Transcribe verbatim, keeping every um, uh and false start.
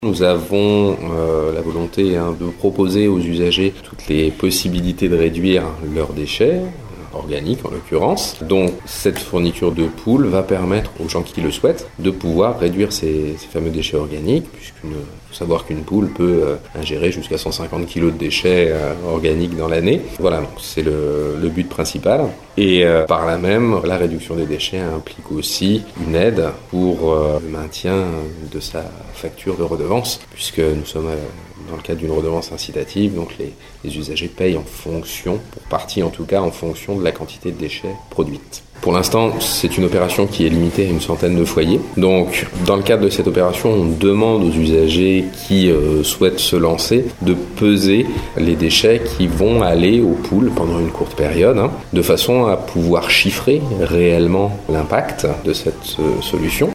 Nous avons euh, la volonté hein, de proposer aux usagers toutes les possibilités de réduire leurs déchets, organiques en l'occurrence. Donc cette fourniture de poules va permettre aux gens qui le souhaitent de pouvoir réduire ces, ces fameux déchets organiques, puisqu'il faut savoir qu'une poule peut euh, ingérer jusqu'à cent cinquante kilos de déchets euh, organiques dans l'année. Voilà, donc c'est le, le but principal. Et euh, par là même, la réduction des déchets implique aussi une aide pour euh, le maintien de sa facture de redevance, puisque nous sommes euh, dans le cadre d'une redevance incitative, donc les, les usagers payent en fonction, pour partie en tout cas, en fonction de la quantité de déchets produite. Pour l'instant, c'est une opération qui est limitée à une centaine de foyers. Donc, dans le cadre de cette opération, on demande aux usagers qui euh, souhaitent se lancer de peser les déchets qui vont aller aux poules pendant une courte période, hein, de façon à pouvoir chiffrer réellement l'impact de cette euh, solution.